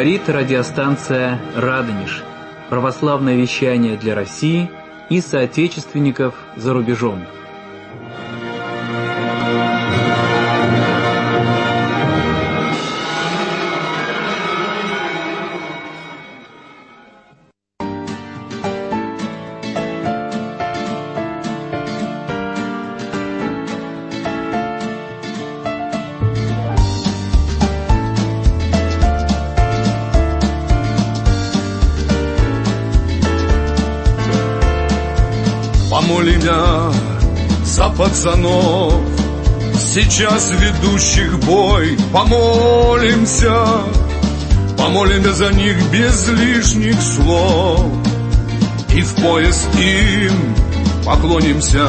Говорит радиостанция «Радонеж». Православное вещание для России и соотечественников за рубежом. Помолимся за пацанов, сейчас ведущих бой. Помолимся за них без лишних слов. И в пояс им поклонимся.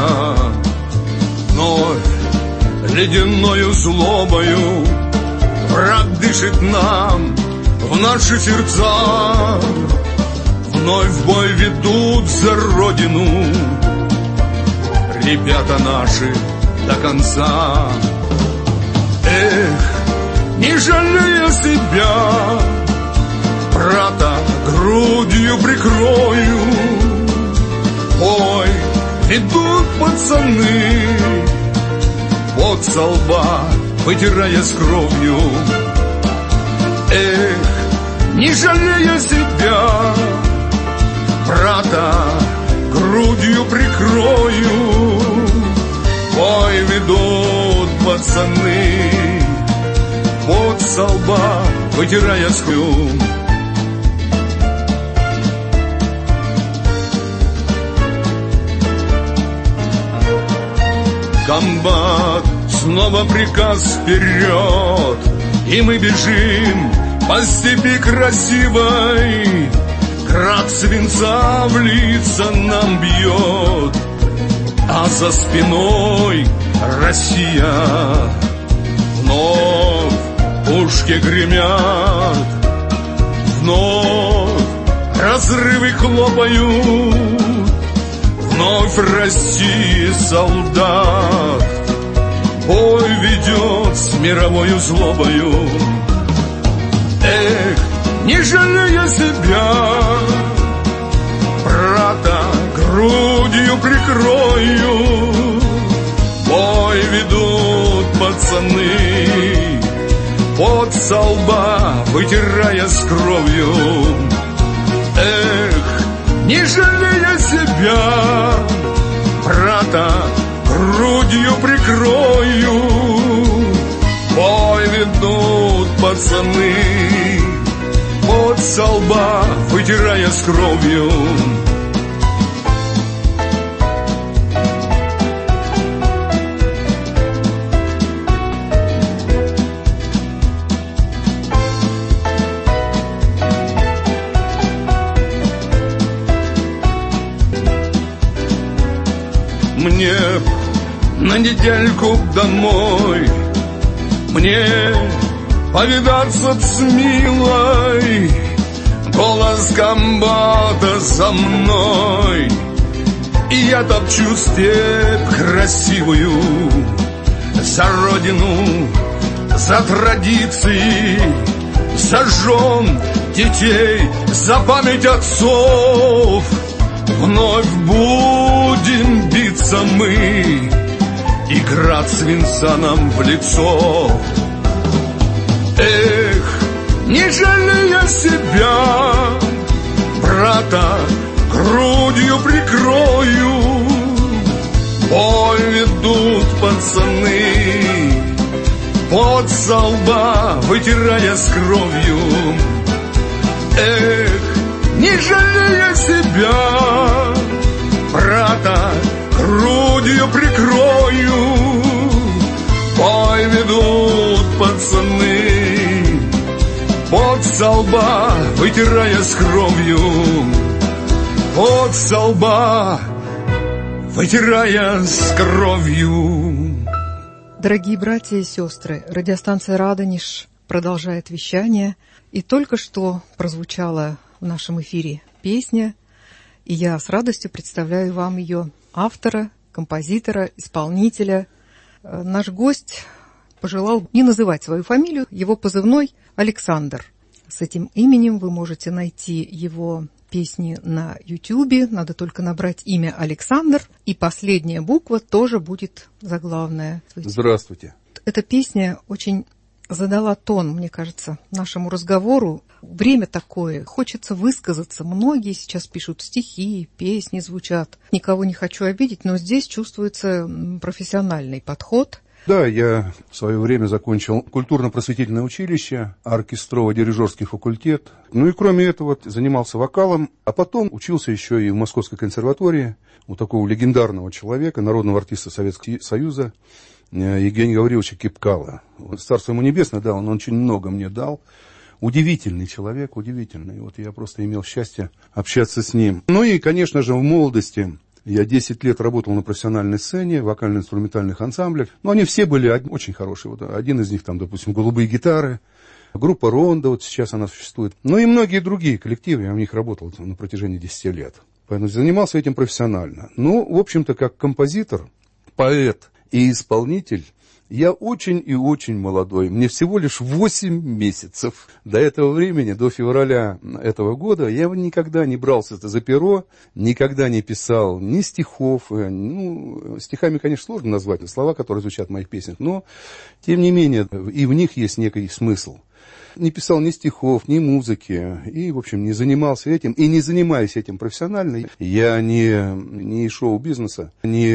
Вновь ледяною злобою враг дышит нам в наши сердца. Вновь в бой ведут за родину ребята наши до конца. Эх, не жалея себя, брата грудью прикрою. Ой, ведут пацаны, пот со лба вытирая с кровью. Эх, не жалея себя, брата грудью прикрою. Бой ведут пацаны, пот со лба вытирая с кровью. Комбат, снова приказ вперед, и мы бежим по степи красивой. Град свинца в лица нам бьет, а за спиной Россия. Вновь пушки гремят, вновь разрывы хлопают. Вновь России солдат бой ведет с мировою злобою. Эх, не жалея себя, брата грудью прикрою. Бой ведут пацаны, пот со лба вытирая с кровью. Эх, не жалея себя, брата грудью прикрою. Бой ведут пацаны, пот со лба вытирая с кровью. Мне на недельку домой, мне повидаться с милой. Голос комбата за мной, и я топчу степь красивую. За родину, за традиции, за жен, детей, за память отцов. Вновь будем биться мы, и град свинца нам в лицо. Эх, не жалея себя, брата грудью прикрою. Бой ведут пацаны, пот со лба вытирая с кровью. Эх, не жалея себя, брата грудью прикрою. Бой ведут пацаны, пот со лба вытирая с кровью. Пот со лба вытирая с кровью. Дорогие братья и сестры, радиостанция «Радонеж» продолжает вещание. И только что прозвучала в нашем эфире песня, и я с радостью представляю вам ее автора, композитора, исполнителя. Наш гость пожелал не называть свою фамилию, его позывной Александр. с этим именем. Вы можете найти его песни на YouTube. Надо только набрать имя Александр, и последняя буква тоже будет заглавная. Здравствуйте. Эта песня очень задала тон, мне кажется, нашему разговору. Время такое, хочется высказаться. Многие сейчас пишут стихи, песни звучат. Никого не хочу обидеть, но здесь чувствуется профессиональный подход. Да, я в свое время закончил культурно-просветительное училище, оркестрово-дирижерский факультет. Ну и кроме этого занимался вокалом, а потом учился еще и в Московской консерватории у такого легендарного человека, народного артиста Советского Союза, Евгения Гавриловича Кипкала. Царство ему небесное, да, он очень много мне дал. Удивительный человек, удивительный. Вот я просто имел счастье общаться с ним. Ну и, конечно же, в молодости я 10 лет работал на профессиональной сцене, в вокально-инструментальных ансамблях. Но они все были очень хорошие. Вот один из них, там, допустим, «Голубые гитары», группа «Ронда», вот сейчас она существует. Ну и многие другие коллективы, я в них работал на протяжении 10 лет. Поэтому занимался этим профессионально. Ну, в общем-то, как композитор, поэт и исполнитель, я очень и очень молодой. Мне всего лишь 8 месяцев. До этого времени, до февраля этого года, я никогда не брался за перо, никогда не писал ни стихов. Ну, стихами, конечно, сложно назвать слова, которые звучат в моих песнях, но, тем не менее, и в них есть некий смысл. Не писал ни стихов, ни музыки, и, в общем, не занимался этим, и не занимаюсь этим профессионально. Я не шоу-бизнеса,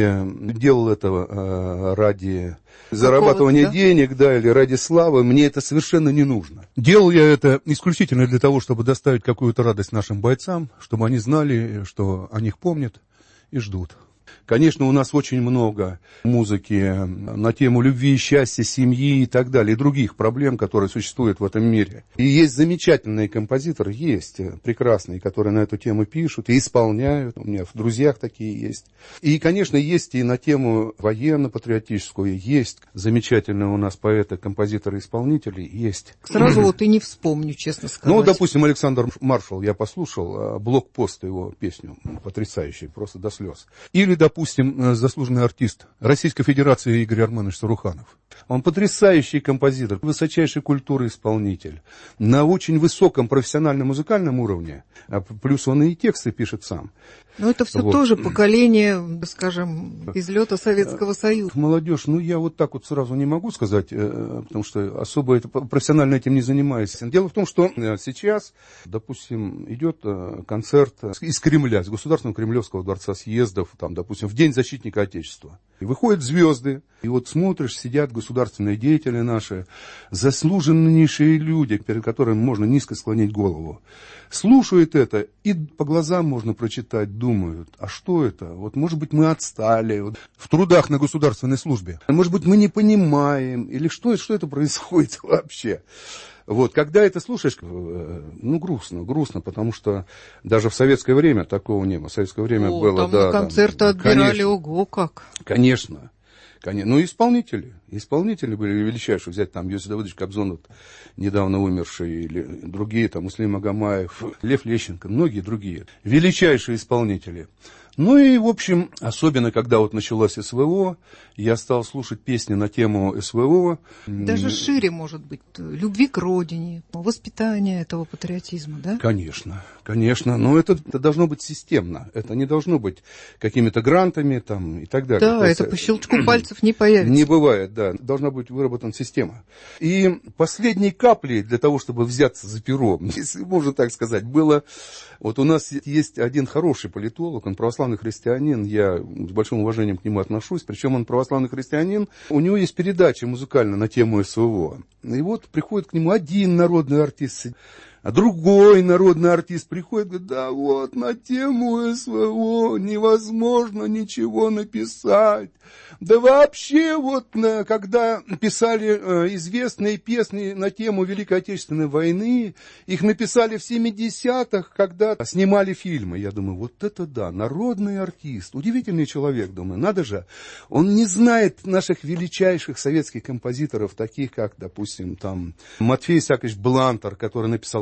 не делал этого ради зарабатывания денег, да, или ради славы. Мне это совершенно не нужно. Делал я это исключительно для того, чтобы доставить какую-то радость нашим бойцам, чтобы они знали, что о них помнят и ждут. Конечно, у нас очень много музыки на тему любви, счастья, семьи и так далее, и других проблем, которые существуют в этом мире. И есть замечательные композиторы, есть прекрасные, которые на эту тему пишут и исполняют. У меня в друзьях такие есть. И, конечно, есть и на тему военно-патриотическую, есть замечательные у нас поэты, композиторы, исполнители, есть. Сразу вот и не вспомню, честно сказать. Ну, допустим, Александр Маршал, я послушал, «Блокпост», его песню, потрясающий, просто до слез. Или, допустим, заслуженный артист Российской Федерации Игорь Арменович Саруханов. Он потрясающий композитор, высочайшей культуры исполнитель, на очень высоком профессиональном музыкальном уровне, плюс он и тексты пишет сам. Но это все вот. Тоже поколение, скажем, излета Советского Союза. Молодежь, ну я вот так вот сразу не могу сказать, потому что особо это, профессионально этим не занимаюсь. Дело в том, что сейчас, допустим, идет концерт из Кремля, из Государственного Кремлевского дворца съездов, там, допустим, в День защитника Отечества. И выходят звезды, и вот смотришь, сидят государственные деятели наши, заслуженнейшие люди, перед которыми можно низко склонить голову. Слушают это, и по глазам можно прочитать, думают, а что это? Вот, может быть, мы отстали вот, в трудах на государственной службе. Может быть, мы не понимаем, или что это происходит вообще? Вот, когда это слушаешь, ну, грустно, потому что даже в советское время такого не было. В советское время было, там да, концерты отбирали, конечно, ого, как. Конечно. Ну, исполнители были величайшие. Взять там Иосиф Давыдович Кобзон, вот, недавно умерший, или другие, там, Муслим Магомаев, Лев Лещенко, многие другие. Величайшие исполнители. Ну и, в общем, особенно, когда вот началось СВО, я стал слушать песни на тему СВО. Даже шире, может быть, любви к родине, воспитание этого патриотизма, да? Конечно. Но это должно быть системно. Это не должно быть какими-то грантами там, и так далее. Да, это по щелчку пальцев не появится. Не бывает, да. Должна быть выработана система. И последней каплей для того, чтобы взяться за перо, если можно так сказать, было... Вот у нас есть один хороший политолог, он православный христианин, я с большим уважением к нему отношусь, причем он православный христианин, у него есть передача музыкальная на тему СВО. И вот приходит к нему один народный артист, а другой народный артист приходит и говорит, да вот на тему СВО невозможно ничего написать. Да вообще вот, когда писали известные песни на тему Великой Отечественной войны, их написали в 70-х, когда снимали фильмы. Я думаю, вот это да, народный артист, удивительный человек, думаю, надо же. Он не знает наших величайших советских композиторов, таких как, допустим, там Матфей Исаакович Блантер, который написал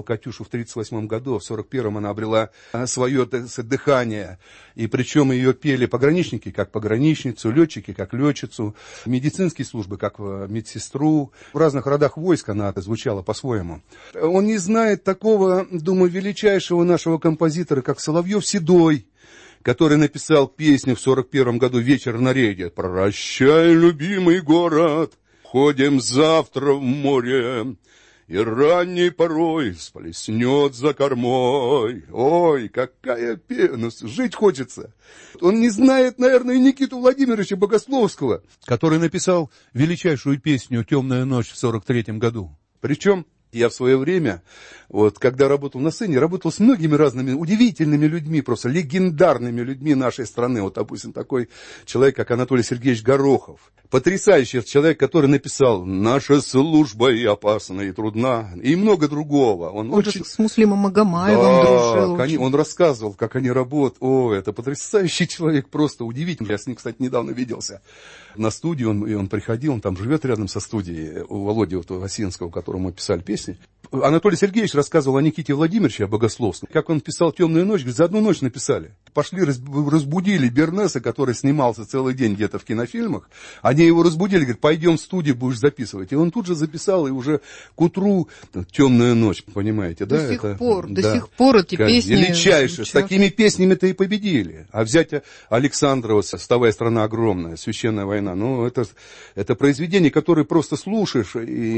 «Катюшу» в 1938 году, а в 1941 она обрела свое дыхание. И причем ее пели пограничники как пограничницу, летчики как летчицу, медицинские службы как медсестру. В разных родах войск она звучала по-своему. Он не знает такого, думаю, величайшего нашего композитора, как Соловьев-Седой, который написал песню в 1941 году «Вечер на рейде». «Прощай, любимый город, ходим завтра в море, и ранней порой сплеснет за кормой». Ой, какая пена, жить хочется. Он не знает, наверное, и Никиту Владимировича Богословского, который написал величайшую песню «Темная ночь» в 1943 году. Причем я в свое время, вот, когда работал на сцене, работал с многими разными удивительными людьми, просто легендарными людьми нашей страны. Вот, допустим, такой человек, как Анатолий Сергеевич Горохов. Потрясающий человек, который написал «Наша служба и опасна, и трудна», и много другого. Он очень... с Муслимом Магомаевым дружил. Он рассказывал, как они работают. О, это потрясающий человек, просто удивительный. Я с ним, кстати, недавно виделся на студии. Он приходил, он там живет рядом со студией у Володи Осинского, которому мы писали песни. Анатолий Сергеевич рассказывал о Никите Владимировиче, о Богословском. Как он писал «Темную ночь», говорит, за одну ночь написали. Пошли, разбудили Бернеса, который снимался целый день где-то в кинофильмах. Они его разбудили, говорят, пойдем в студию, будешь записывать. И он тут же записал, и уже к утру «Темная ночь», понимаете, да? До сих пор эти песни... Величайшие. С такими песнями-то и победили. А взять Александрова «Вставая, страна огромная», «Священная война», ну, это произведение, которое просто слушаешь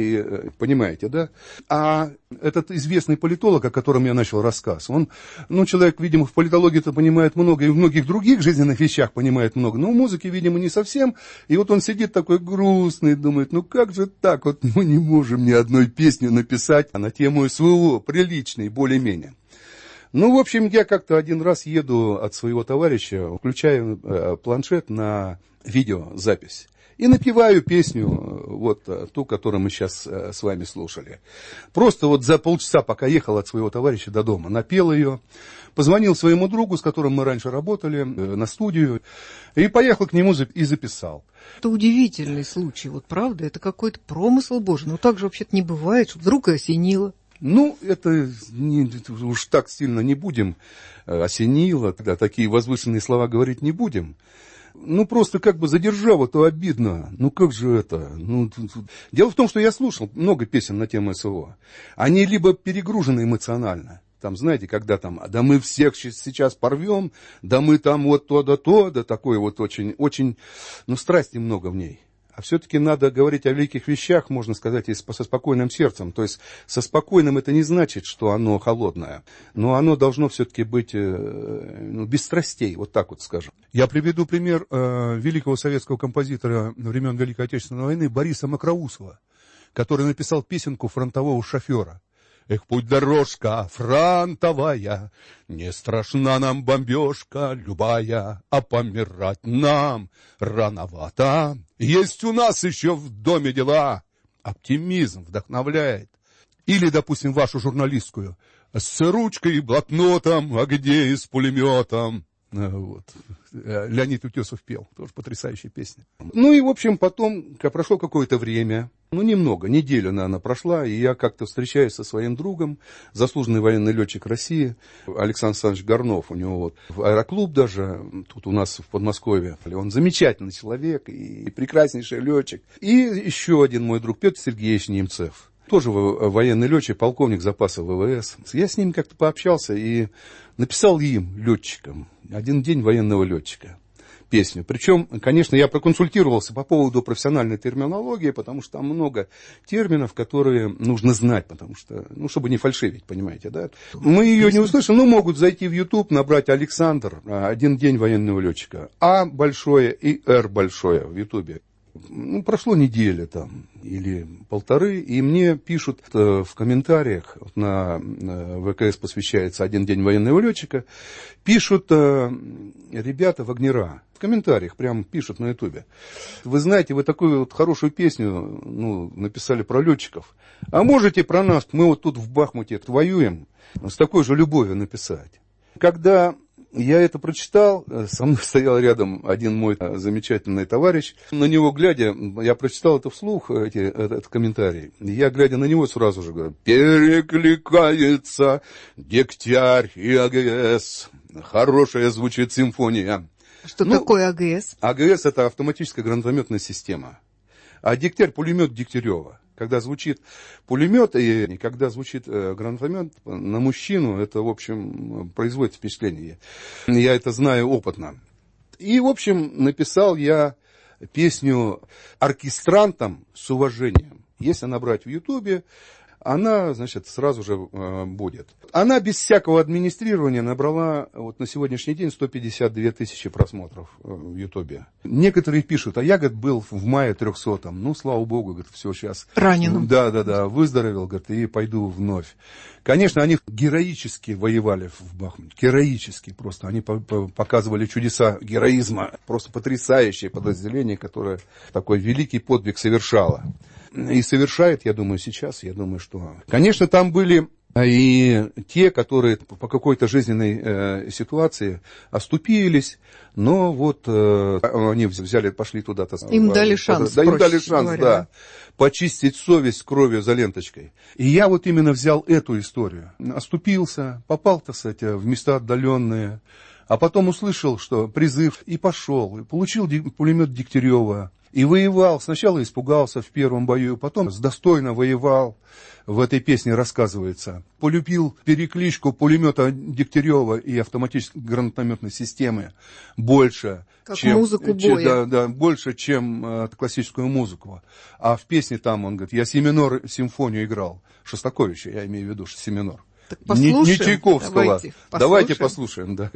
и понимаете, да? А этот известный политолог, о котором я начал рассказ, он, человек, видимо, в политологии-то понимает много, и в многих других жизненных вещах понимает много, но в музыке, видимо, не совсем. И вот он сидит такой грустный, думает, как же так, вот мы не можем ни одной песни написать на тему СВО, приличной, более-менее. В общем, я как-то один раз еду от своего товарища, включаю планшет на видеозапись. И напеваю песню, вот ту, которую мы сейчас с вами слушали. Просто вот за полчаса, пока ехал от своего товарища до дома, напел ее, позвонил своему другу, с которым мы раньше работали, на студию, и поехал к нему и записал. Это удивительный случай, вот правда, это какой-то промысл Божий. Так же вообще-то не бывает, что вдруг и осенило. Это уж так сильно не будем, осенило, тогда такие возвышенные слова говорить не будем. Просто как бы задержало, то обидно. Как же это? Дело в том, что я слушал много песен на тему СВО. Они либо перегружены эмоционально. Там, знаете, когда там, да мы всех сейчас порвем, да мы там вот то, да такое вот очень, страсти много в ней. А все-таки надо говорить о великих вещах, можно сказать, и со спокойным сердцем. То есть со спокойным это не значит, что оно холодное. Но оно должно все-таки быть без страстей, вот так вот скажем. Я приведу пример великого советского композитора времен Великой Отечественной войны Бориса Макроусова, который написал песенку «Фронтового шофера». Эх, путь-дорожка фронтовая, не страшна нам бомбежка любая, а помирать нам рановато. Есть у нас еще в доме дела. Оптимизм вдохновляет. Или, допустим, вашу журналистскую. С ручкой и блокнотом, а где и с пулеметом. Вот. Леонид Утесов пел, тоже потрясающая песня. И, в общем, потом прошло какое-то время, немного, неделю, наверное, прошла, и я как-то встречаюсь со своим другом, заслуженный военный летчик России, Александр Александрович Горнов, у него аэроклуб даже, тут у нас в Подмосковье, он замечательный человек и прекраснейший летчик. И еще один мой друг, Петр Сергеевич Немцев. Тоже военный летчик, полковник запаса ВВС. Я с ним как-то пообщался и написал им, летчикам, «Один день военного летчика», песню. Причем, конечно, я проконсультировался по поводу профессиональной терминологии, потому что там много терминов, которые нужно знать, потому что, чтобы не фальшивить, понимаете, да? Мы ее не услышим, могут зайти в YouTube, набрать «Александр», «Один день военного летчика», А большое и Р большое в YouTube. Прошло неделя там или полторы, и мне пишут в комментариях, на ВКС посвящается «Один день военного летчика», пишут ребята вагнера. В комментариях прям пишут на ютубе. Вы знаете, вы такую вот хорошую песню написали про летчиков. А можете про нас, мы вот тут в Бахмуте воюем, с такой же любовью написать. Когда Я это прочитал, со мной стоял рядом один мой замечательный товарищ. На него глядя, я прочитал это вслух, этот комментарий. Я, глядя на него, сразу же говорю: перекликается Дегтярь и АГС. Хорошая звучит симфония. Что такое АГС? АГС – это автоматическая гранатометная система. А Дегтярь – пулемет Дегтярева. Когда звучит пулемет и когда звучит гранатомет, на мужчину это, в общем, производит впечатление. Я это знаю опытно. И, в общем, написал я песню оркестрантам с уважением. Если набрать в Ютубе, она, значит, сразу же будет. Она без всякого администрирования набрала вот на сегодняшний день 152 тысячи просмотров в Ютубе. Некоторые пишут: а я, говорит, был в мае 300-м. Ну, слава богу, говорит, все сейчас. Раненым. Да, выздоровел, говорит, и пойду вновь. Конечно, они героически воевали в Бахмуте. Героически просто. Они показывали чудеса героизма. Просто потрясающее подразделение, которое такой великий подвиг совершало. И совершает, я думаю, сейчас. Я думаю, что... Конечно, там были и те, которые по какой-то жизненной ситуации оступились, но вот они взяли, пошли туда-то. Им дали шанс. Да, им дали шанс, да. Почистить совесть кровью за ленточкой. И я вот именно взял эту историю. Оступился, попал, так сказать, в места отдаленные, а потом услышал, что призыв, и пошел, и получил пулемет Дегтярева. И воевал. Сначала испугался в первом бою, потом достойно воевал. В этой песне рассказывается. Полюбил перекличку пулемета Дегтярева и автоматической гранатометной системы больше, как чем музыку боя. больше, чем классическую музыку. А в песне там он говорит: я си-минор симфонию играл. Шостаковича, я имею в виду, си-минор. Так послушаем. Не Чайковского. Давайте послушаем, да.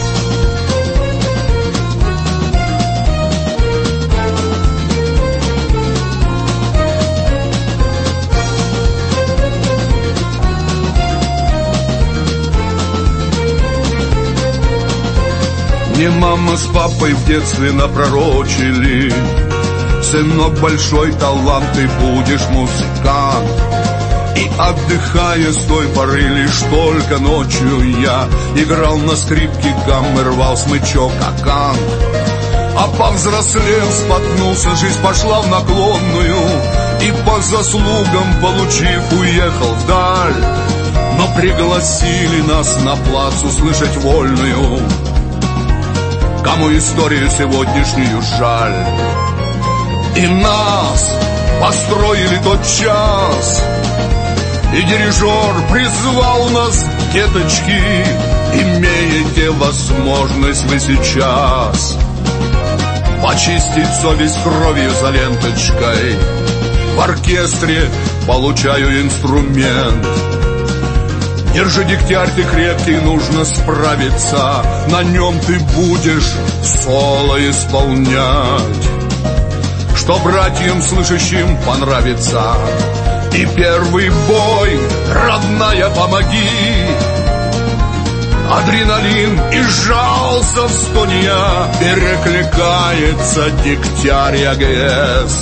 Мне мама с папой в детстве напророчили: сынок, большой талант, ты будешь музыкант. И отдыхая с той поры лишь только ночью я играл на скрипке гаммы, рвал смычок аккант. А повзрослел, споткнулся, жизнь пошла в наклонную, и по заслугам получив, уехал вдаль. Но пригласили нас на плац услышать вольную, кому историю сегодняшнюю жаль. И нас построили тот час, и дирижер призвал нас, деточки: имеете возможность вы сейчас почистить совесть кровью за ленточкой. В оркестре получаю инструмент. Держи, Дегтярь, ты крепкий, нужно справиться. На нем ты будешь соло исполнять, что братьям слышащим понравится. И первый бой, родная, помоги. Адреналин и сжался в стоне, перекликается Дегтярь и АГС.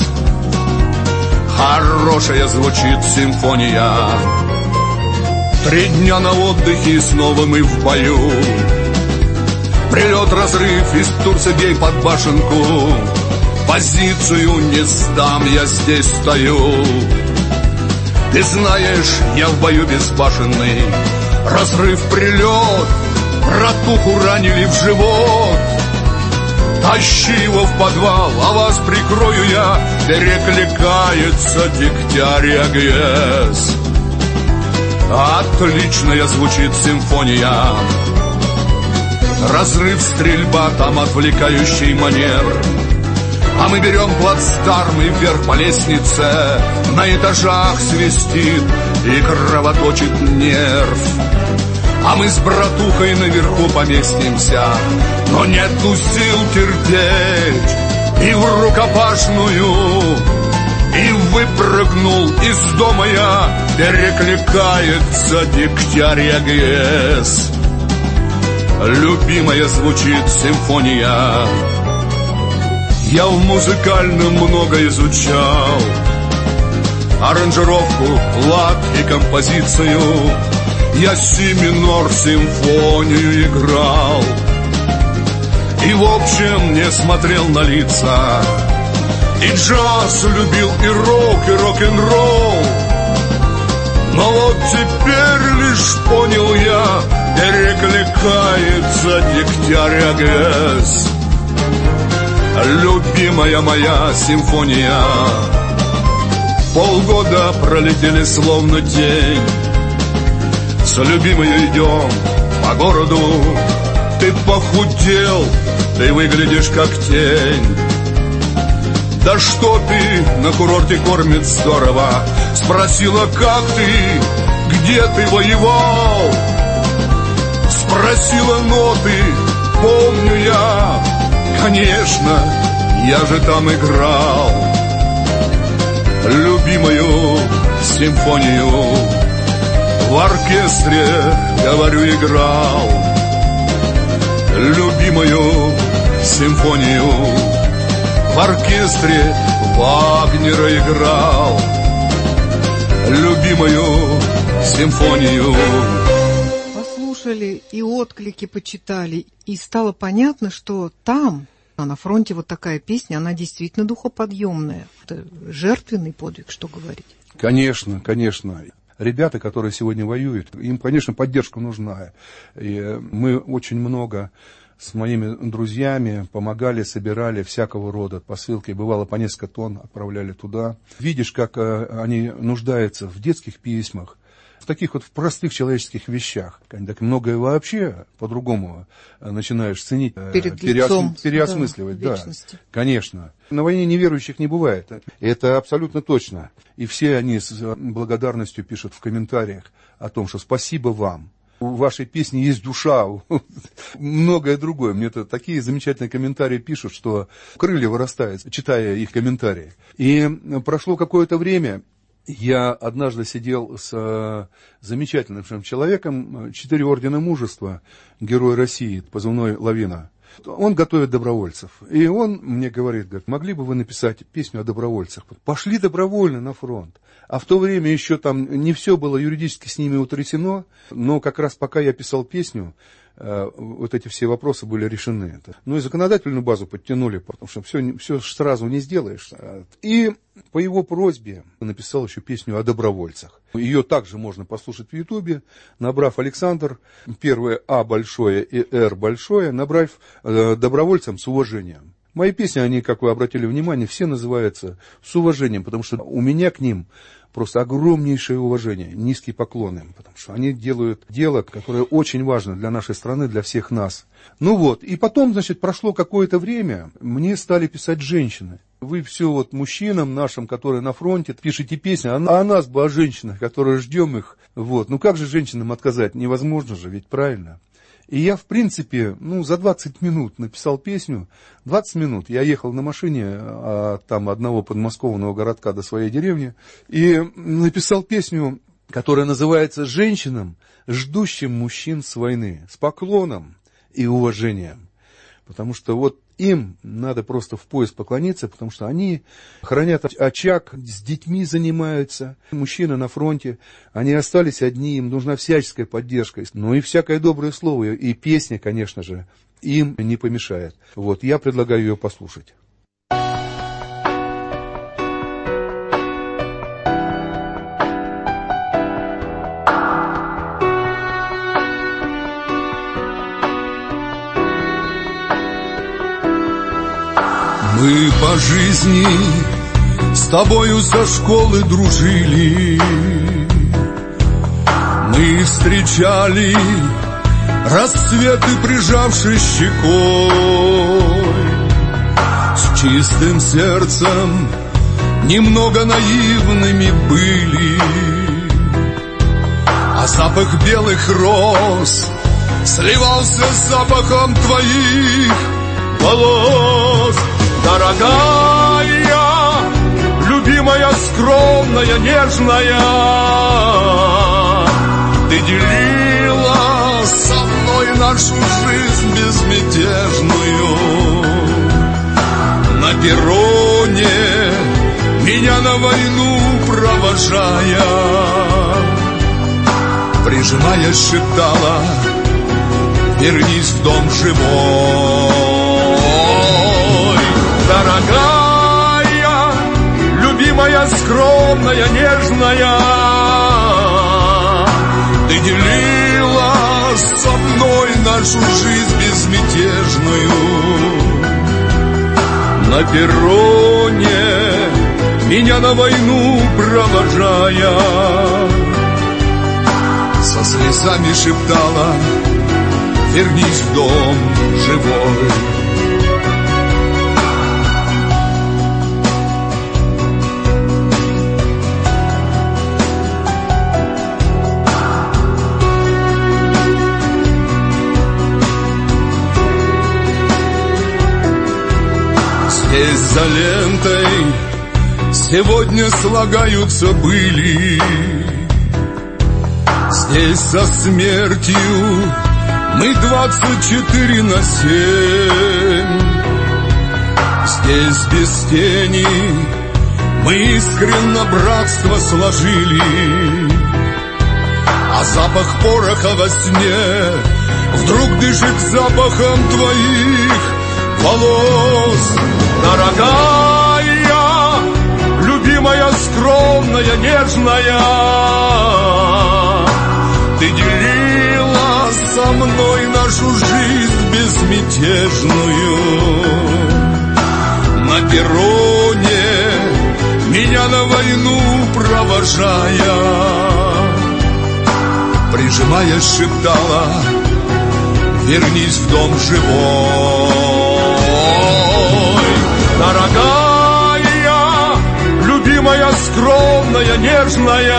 Хорошая звучит симфония. 3 дня на отдыхе, и снова мы в бою. Прилет, разрыв, из Турцегей под башенку. Позицию не сдам, я здесь стою. Ты знаешь, я в бою безбашенный. Разрыв, прилет, братуху ранили в живот. Тащи его в подвал, а вас прикрою я. Перекликается Дегтярь и АГС. Отличная звучит симфония. Разрыв, стрельба, там отвлекающий маневр. А мы берем плацдарм и вверх по лестнице. На этажах свистит и кровоточит нерв. А мы с братухой наверху поместимся, но нету сил терпеть. И в рукопашную, и выпрыгнул из дома я. Перекликается Дегтярь и АГС. Любимая звучит симфония. Я в музыкальном много изучал аранжировку, лад и композицию. Я си-минор симфонию играл. в общем не смотрел на лица. И джаз любил, и рок, и рок-н-ролл. Но вот теперь лишь понял я, перекликается Дегтярь и АГС. Любимая моя симфония. Полгода пролетели словно тень. С любимой идем по городу. Ты похудел, ты выглядишь как тень. Да что ты, на курорте кормит здорово. Спросила, как ты, где ты воевал. Спросила ноты, помню я. Конечно, я же там играл. Любимую симфонию в оркестре, говорю, играл. Любимую симфонию в оркестре Вагнера играл. Любимую симфонию. Послушали и отклики почитали, и стало понятно, что там, на фронте, вот такая песня, она действительно духоподъемная. Это жертвенный подвиг, что говорить. Конечно, конечно. Ребята, которые сегодня воюют, им, конечно, поддержка нужна. И мы очень много с моими друзьями помогали, собирали всякого рода посылки. Бывало, по несколько тонн отправляли туда. Видишь, как они нуждаются в детских письмах, в таких вот в простых человеческих вещах. Так многое вообще по-другому начинаешь ценить, переосмысливать. Да, конечно. На войне неверующих не бывает. Это абсолютно точно. И все они с благодарностью пишут в комментариях о том, что спасибо вам. У вашей песни есть душа, многое другое. Мне-то такие замечательные комментарии пишут, что крылья вырастают, читая их комментарии. И прошло какое-то время. Я однажды сидел с замечательным человеком, 4 ордена мужества, Герой России, позывной «Лавина». Он готовит добровольцев. И он мне говорит, могли бы вы написать песню о добровольцах? Пошли добровольно на фронт. А в то время еще там не все было юридически с ними утрясено, но как раз пока я писал песню, вот эти все вопросы были решены. Ну и законодательную базу подтянули, потому что все сразу не сделаешь. И по его просьбе написал еще песню о добровольцах. Ее также можно послушать в Ютубе, набрав Александр, первое А большое и Р большое, набрав добровольцам с уважением. Мои песни, они, как вы обратили внимание, все называются с уважением, потому что у меня к ним просто огромнейшее уважение, низкие поклоны, потому что они делают дело, которое очень важно для нашей страны, для всех нас. Ну вот, и потом, значит, прошло какое-то время, мне стали писать женщины. Вы все вот мужчинам нашим, которые на фронте, пишете песни, а нас бы о женщинах, которые ждем их. Вот, ну как же женщинам отказать? Невозможно же, ведь правильно. И я, в принципе, за 20 минут написал песню. 20 минут я ехал на машине там одного подмосковного городка до своей деревни и написал песню, которая называется «Женщинам, ждущим мужчин с войны, с поклоном и уважением». Потому что вот им надо просто в пояс поклониться, потому что они хранят очаг, с детьми занимаются. Мужчины на фронте, они остались одни, им нужна всяческая поддержка. Ну и всякое доброе слово, и песня, конечно же, им не помешает. Вот, я предлагаю ее послушать. Мы по жизни с тобою со школы дружили. Мы встречали рассветы, прижавшись щекой. С чистым сердцем немного наивными были, а запах белых роз сливался с запахом твоих волос. Дорогая, любимая, скромная, нежная, ты делила со мной нашу жизнь безмятежную. На перроне, меня на войну провожая, прижимаясь, шептала: вернись в дом живой. моя скромная, нежная, ты делила со мной нашу жизнь безмятежную. На перроне, меня на войну провожая, со слезами шептала: вернись в дом живой. Здесь за лентой сегодня слагаются были, здесь со смертью мы 24/7. Здесь без тени мы искренно братство сложили, а запах пороха во сне вдруг дышит запахом твоих волос. Дорогая, любимая, скромная, нежная, ты делила со мной нашу жизнь безмятежную. На перроне, меня на войну провожая, прижимаясь, шептала: вернись в дом живой. Дорогая, любимая, скромная, нежная,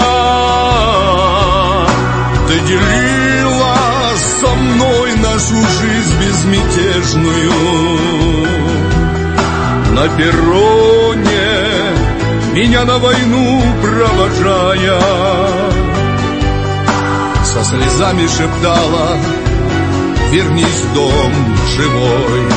ты делила со мной нашу жизнь безмятежную. На перроне, меня на войну провожая, со слезами шептала: вернись в дом живой.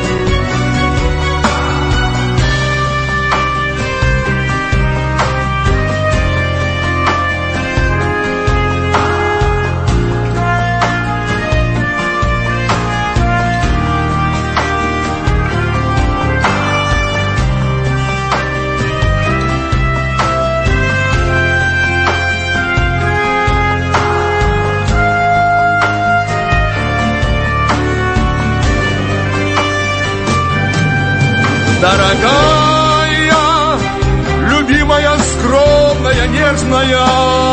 Дорогая, любимая, скромная, нежная,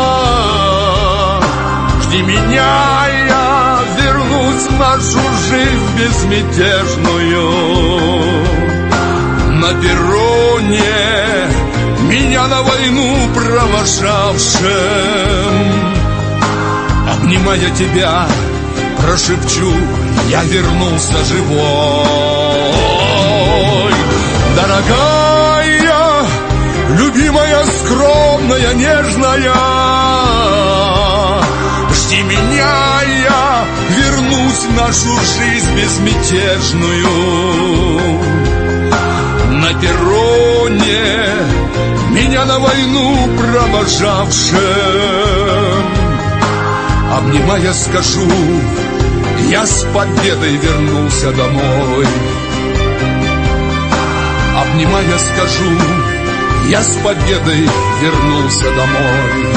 жди меня, я вернусь в нашу жизнь безмятежную. На перроне, меня на войну провожавшим, обнимая тебя, прошепчу: я вернулся живой. Дорогая, любимая, скромная, нежная, жди меня, я вернусь в нашу жизнь безмятежную. На перроне, меня на войну провожавшим, обнимая, скажу: я с победой вернулся домой. Обнимая, скажу: я с победой вернулся домой.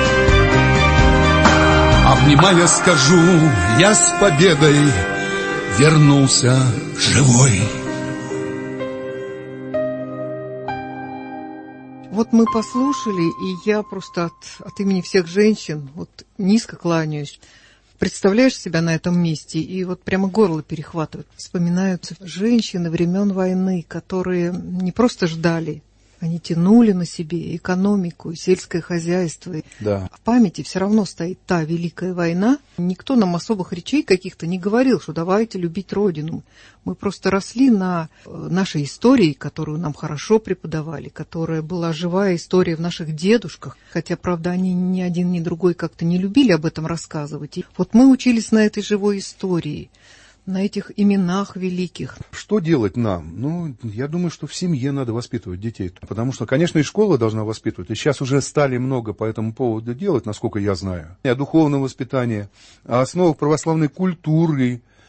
Обнимая, скажу: я с победой вернулся живой. Вот мы послушали, и я просто от имени всех женщин вот низко кланяюсь. Представляешь себя на этом месте, и вот прямо горло перехватывает. Вспоминаются женщины времен войны, которые не просто ждали, они тянули на себе экономику, сельское хозяйство. Да. В памяти все равно стоит та Великая война. Никто нам особых речей каких-то не говорил, что давайте любить Родину. Мы просто росли на нашей истории, которую нам хорошо преподавали, которая была живая история в наших дедушках. Хотя, правда, они ни один, ни другой как-то не любили об этом рассказывать. И вот мы учились на этой живой истории, на этих именах великих. Что делать нам? Ну, я думаю, что в семье надо воспитывать детей. Потому что, конечно, и школа должна воспитывать. И сейчас уже стали много по этому поводу делать, насколько я знаю. О духовном воспитании, о основах православной культуры.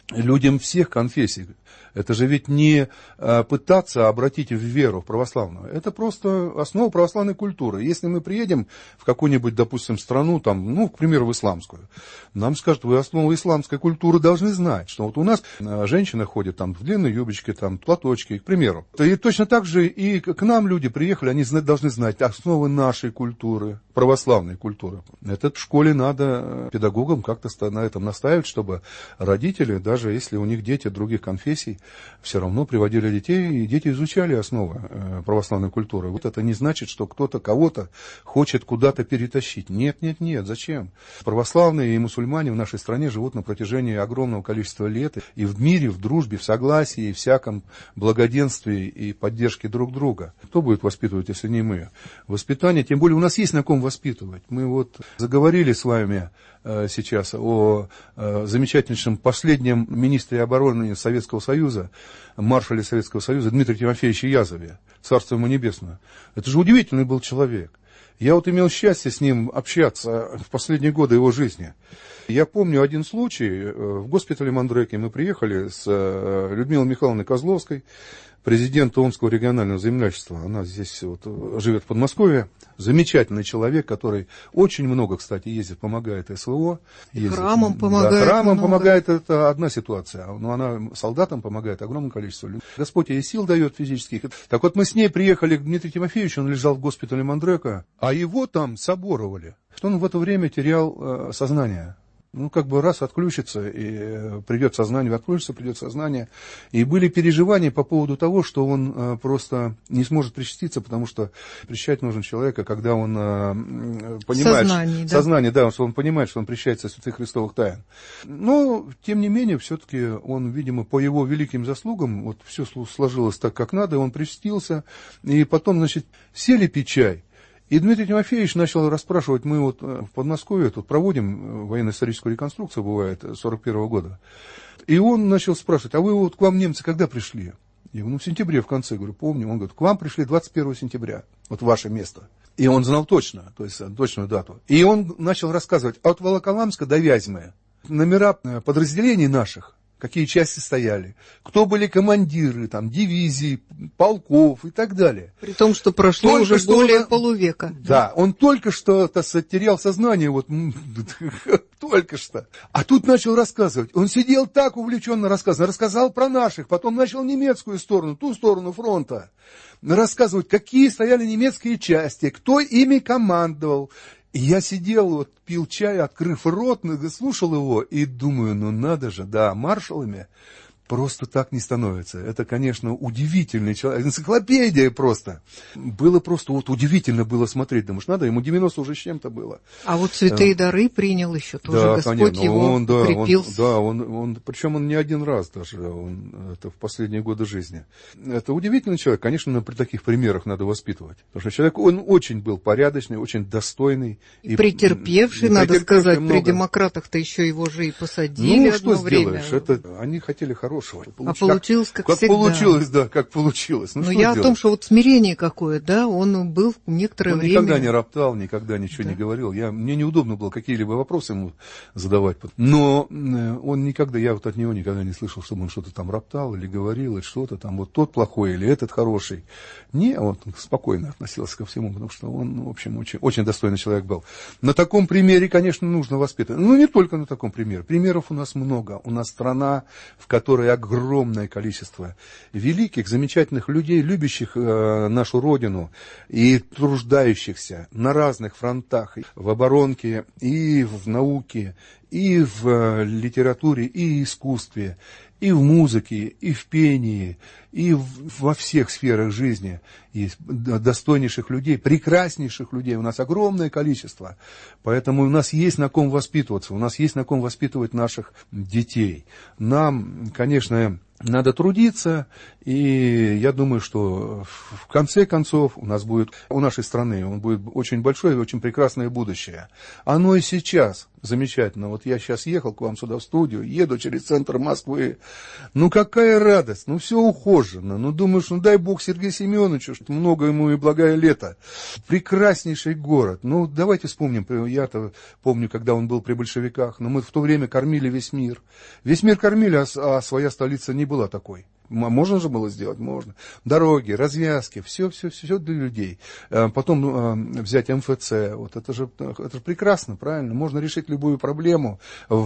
людям всех конфессий. Это же ведь не пытаться обратить в веру, в православную. Это просто основа православной культуры. Если мы приедем в какую-нибудь, допустим, страну, там, ну, к примеру, в исламскую, нам скажут, вы основу исламской культуры должны знать, что вот у нас женщина ходит там в длинной юбочке, там, платочки, к примеру. И точно так же и к нам люди приехали, они должны знать основы нашей культуры, православной культуры. Это в школе надо педагогам как-то на этом настаивать, чтобы родители, даже если у них дети других конфессий, все равно приводили детей, и дети изучали основы православной культуры. Вот это не значит, что кто-то кого-то хочет куда-то перетащить. Нет, нет, нет, зачем? Православные и мусульмане в нашей стране живут на протяжении огромного количества лет, и в мире, в дружбе, в согласии, и всяком благоденствии и поддержке друг друга. Кто будет воспитывать, если не мы? Воспитание, тем более у нас есть на ком воспитывать. Мы вот заговорили с вами сейчас о замечательнейшем последнем министре обороны Советского Союза, маршале Советского Союза Дмитрии Тимофеевиче Язове, царство ему небесное. Это же удивительный был человек. Я вот имел счастье с ним общаться в последние годы его жизни. Я помню один случай. В госпитале Мандреки мы приехали с Людмилой Михайловной Козловской, президент Омского регионального землячества. Она здесь вот живет в Подмосковье. Замечательный человек, который очень много, кстати, ездит, помогает СВО. Ездит. Храмам помогает. Да, храмам помогает, это одна ситуация. Но она солдатам помогает огромное количество людей. Господь ей сил дает физических. Так вот мы с ней приехали к Дмитрию Тимофеевичу, он лежал в госпитале Мандрека, а его там соборовали. Что он в это время терял сознание. Ну, как бы раз отключится, и придет сознание, отключится, придет сознание. И были переживания по поводу того, что он просто не сможет причаститься, потому что причащать нужно человека, когда он понимает... Сознание, да, что он понимает, что он причащается святых христовых тайн. Но, тем не менее, все-таки он, видимо, по его великим заслугам, вот все сложилось так, как надо, он причастился, и потом, значит, сели пить чай. И Дмитрий Тимофеевич начал расспрашивать, мы вот в Подмосковье тут проводим военно-историческую реконструкцию, бывает, 1941 года. И он начал спрашивать, а вы вот к вам немцы когда пришли? Я говорю, ну в сентябре в конце, говорю, помню. Он говорит, к вам пришли 21 сентября, вот ваше место. И он знал точно, то есть точную дату. И он начал рассказывать, от Волоколамска до Вязьмы номера подразделений наших, какие части стояли, кто были командиры, там, дивизий, полков и так далее. При том, что прошло только уже что более полувека. Да, он только что терял сознание, вот, только что. А тут начал рассказывать. Он сидел так увлеченно рассказал про наших, потом начал немецкую сторону, ту сторону фронта, рассказывать, какие стояли немецкие части, кто ими командовал. И я сидел, вот, пил чай, открыв рот, слушал его и думаю, ну надо же, да, маршалами просто так не становится. Это, конечно, удивительный человек, энциклопедия просто. Было просто вот удивительно было смотреть, думаешь, надо, ему 90 уже с чем-то было. А вот святые дары принял еще тоже, да, Господь конечно, его укрепил. Причем он не один раз даже, это в последние годы жизни. Это удивительный человек, конечно, при таких примерах надо воспитывать. Потому что человек, он очень был порядочный, очень достойный. И претерпевший, надо сказать, много. При демократах-то еще его же и посадили одно время. Ну, что сделаешь, они хотели хорошего. Получилось, как всегда. Получилось, да, как получилось. Но я о том, что вот смирение какое, да, он был некоторое время... Он никогда не роптал, никогда ничего не говорил. Мне неудобно было какие-либо вопросы ему задавать. Но он никогда, я вот от него никогда не слышал, чтобы он что-то там роптал или говорил, или что-то там, вот тот плохой или этот хороший. Не, он спокойно относился ко всему, потому что он, в общем, очень, очень достойный человек был. На таком примере, конечно, нужно воспитывать. Но не только на таком примере. Примеров у нас много. У нас страна, в которой огромное количество великих, замечательных людей, любящих нашу Родину и труждающихся на разных фронтах, в оборонке, и в науке, и в литературе, и в искусстве, и в музыке, и в пении, и во всех сферах жизни есть достойнейших людей, прекраснейших людей. У нас огромное количество. Поэтому у нас есть на ком воспитываться, у нас есть на ком воспитывать наших детей. Нам, конечно, надо трудиться И я думаю, что в конце концов у нас будет, у нашей страны, он будет очень большое и очень прекрасное будущее. Оно и сейчас замечательно. Вот я сейчас ехал к вам сюда в студию, еду через центр Москвы. Ну, какая радость, ну, все ухожено. Ну, думаешь, ну, дай бог Сергею Семеновичу, что много ему и благое лето. Прекраснейший город. Ну, давайте вспомним, я-то помню, когда он был при большевиках, но мы в то время кормили весь мир. Весь мир кормили, а своя столица не была такой. Можно же было сделать? Можно. Дороги, развязки, все для людей. Потом взять МФЦ. Вот это же прекрасно, правильно? Можно решить любую проблему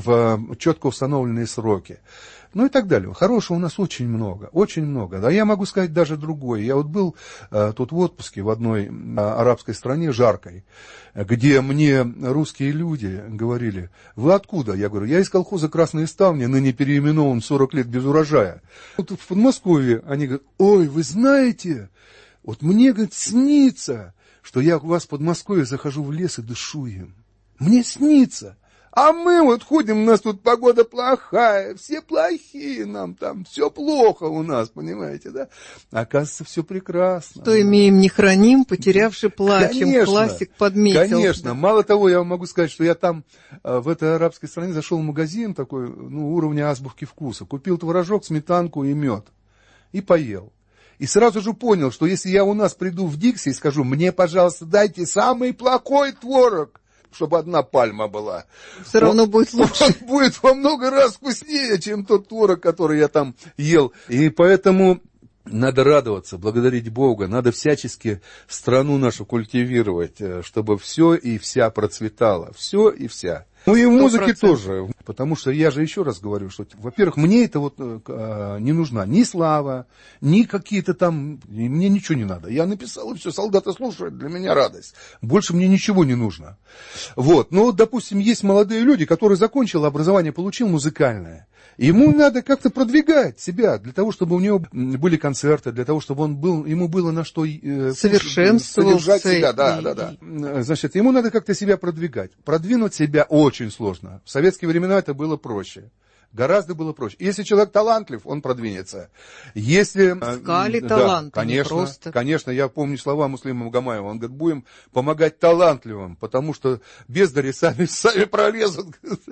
в четко установленные сроки. Ну и так далее. Хорошего у нас очень много, очень много. Да, я могу сказать даже другое. Я вот был тут в отпуске в одной арабской стране, жаркой, где мне русские люди говорили: вы откуда? Я говорю: я из колхоза «Красные ставни», ныне переименован 40 лет без урожая. Вот в Подмосковье они говорят: ой, вы знаете, вот мне, говорит, снится, что я у вас в Подмосковье захожу в лес и дышу им. Мне снится. А мы вот ходим, у нас тут погода плохая, все плохие нам там, все плохо у нас, понимаете, да? Оказывается, все прекрасно. Что имеем, не храним, потерявши плачем. Конечно, классик подметил. Конечно, мало того, я вам могу сказать, что я там, в этой арабской стране, зашел в магазин такой, ну, уровня азбуки вкуса, купил творожок, сметанку и мед, и поел. И сразу же понял, что если я у нас приду в Дикси и скажу: мне, пожалуйста, дайте самый плохой творог, чтобы одна пальма была, все равно будет лучше. Он будет во много раз вкуснее, чем тот творог, который я там ел. И поэтому надо радоваться, благодарить Бога, надо всячески страну нашу культивировать, чтобы все и вся процветало, все и вся. Ну и в музыке тоже, потому что я же еще раз говорю, что, во-первых, мне это вот не нужна ни слава, ни какие-то там, мне ничего не надо. Я написал, и все, солдаты слушают, для меня радость. Больше мне ничего не нужно. Вот, но, допустим, есть молодые люди, которые закончили образование, получил музыкальное. Ему надо как-то продвигать себя, для того, чтобы у него были концерты, для того, чтобы ему было на что совершенствоваться. Себя. Да. Значит, ему надо как-то себя продвигать. Продвинуть себя очень сложно. В советские времена это было проще. Гораздо было проще. Если человек талантлив, он продвинется. Если... Искали талант, конечно, просто. Конечно, я помню слова Муслима Магомаева. Он говорит: будем помогать талантливым, потому что бездари сами пролезут.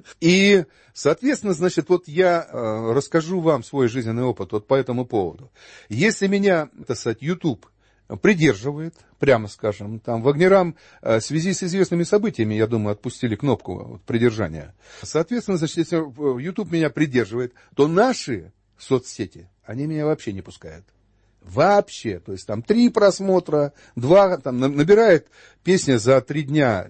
И, соответственно, значит, вот я расскажу вам свой жизненный опыт вот по этому поводу. Если меня, так сказать, YouTube придерживает, прямо скажем, там Вагнерам в связи с известными событиями, я думаю, отпустили кнопку придержания. Соответственно, значит, если YouTube меня придерживает, то наши соцсети, они меня вообще не пускают. Вообще. То есть там 3 просмотра, 2, там набирает песня за 3 дня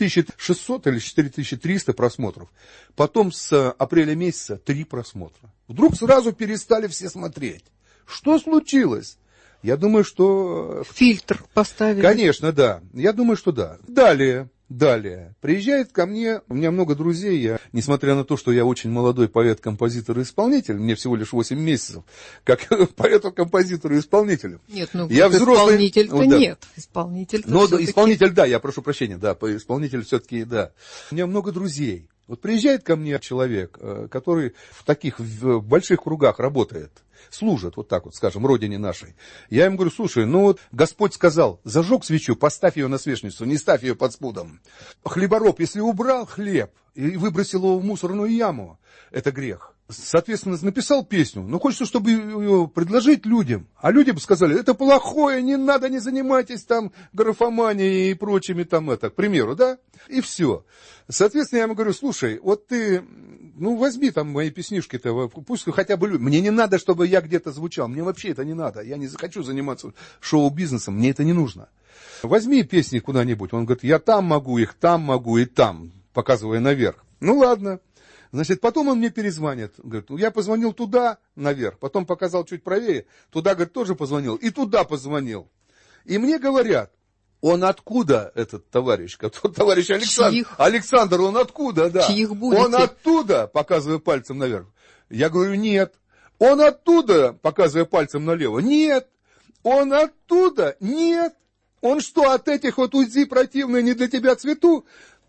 4600 или 4300 просмотров. Потом с апреля месяца 3 просмотра. Вдруг сразу перестали все смотреть. Что случилось? Я думаю, что... Фильтр поставили. Конечно, да. Я думаю, что да. Далее. Приезжает ко мне, у меня много друзей, несмотря на то, что я очень молодой поэт, композитор и исполнитель, мне всего лишь 8 месяцев, как поэту, композитору и исполнителю. Нет, ну я взрослый, исполнитель-то да. Нет. Исполнитель-то Но все-таки... исполнитель, да, я прошу прощения, да, исполнитель все-таки, да. У меня много друзей. Вот приезжает ко мне человек, который в таких больших кругах работает, служит, вот так вот, скажем, родине нашей. Я ему говорю: слушай, ну вот Господь сказал, зажег свечу, поставь ее на свечницу, не ставь ее под спудом. Хлебороб, если убрал хлеб и выбросил его в мусорную яму, это грех. Соответственно, написал песню, но хочется, чтобы ее предложить людям. А люди бы сказали: это плохое, не надо, не занимайтесь там графоманией и прочими там это, к примеру, да? И все. Соответственно, я ему говорю: слушай, вот ты, ну, возьми там мои песнишки-то, пусть хотя бы люди. Мне не надо, чтобы я где-то звучал, мне вообще это не надо. Я не хочу заниматься шоу-бизнесом, мне это не нужно. Возьми песни куда-нибудь. Он говорит: я там могу, их там могу и там, показывая наверх. Ну, ладно. Значит, потом он мне перезвонит. Говорит: ну, я позвонил туда, наверх, потом показал чуть правее, туда, говорит, тоже позвонил, и туда позвонил. И мне говорят: он откуда, этот товарищ, товарищ Александр? Чьих? Александр, он откуда, да? Чьих будете? Он оттуда, показывая пальцем наверх. Я говорю: нет. Он оттуда, показывая пальцем налево. Нет. Он оттуда. Нет. Он что, от этих вот УЗИ противные не для тебя цвету?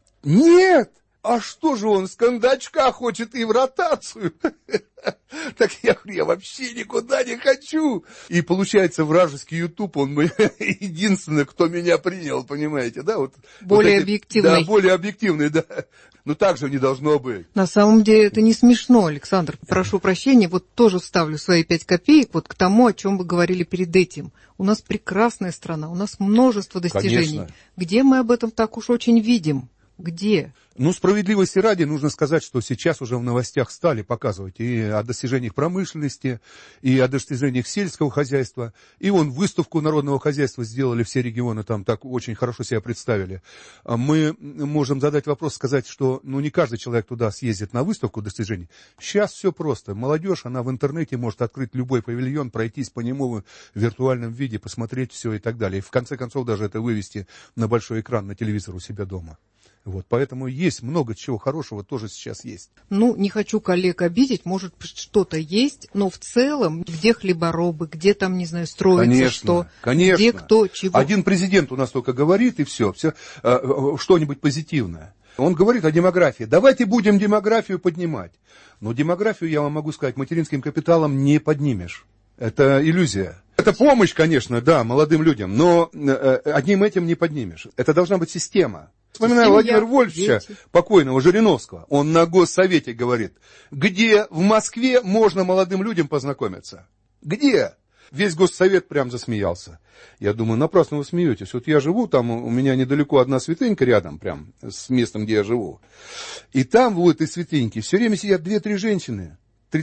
Нет. А что же он с кондачка хочет и в ротацию? Так я я вообще никуда не хочу. И получается, вражеский YouTube, он единственный, кто меня принял, понимаете, да? Вот, более вот объективный. Да, более объективный, да. Но так же не должно быть. На самом деле это не смешно, Александр, прошу прощения, вот тоже вставлю свои 5 копеек вот к тому, о чем вы говорили перед этим. У нас прекрасная страна, у нас множество достижений. Конечно. Где мы об этом так уж очень видим? Где? Ну, справедливости ради, нужно сказать, что сейчас уже в новостях стали показывать и о достижениях промышленности, и о достижениях сельского хозяйства. И вон выставку народного хозяйства сделали, все регионы там так очень хорошо себя представили. Мы можем задать вопрос, сказать, что не каждый человек туда съездит на выставку достижений. Сейчас все просто. Молодежь, она в интернете может открыть любой павильон, пройтись по нему в виртуальном виде, посмотреть все и так далее. И в конце концов даже это вывести на большой экран, на телевизор у себя дома. Вот, поэтому есть много чего хорошего, тоже сейчас есть. Не хочу коллег обидеть, может, что-то есть, но в целом, где хлеборобы, где там, не знаю, строится, конечно, конечно. Где кто, чего. Один президент у нас только говорит, и все что-нибудь позитивное. Он говорит о демографии. Давайте будем демографию поднимать. Но демографию, я вам могу сказать, материнским капиталом не поднимешь. Это иллюзия. Это помощь, конечно, да, молодым людям, но одним этим не поднимешь. Это должна быть система. Вспоминаю Владимира Вольфовича, покойного Жириновского, он на Госсовете говорит, где в Москве можно молодым людям познакомиться? Где? Весь Госсовет прям засмеялся. Я думаю, напрасно вы смеетесь. Вот я живу, там у меня недалеко одна святынька рядом, прям с местом, где я живу. И там в этой святыньке все время сидят 2-3 женщины,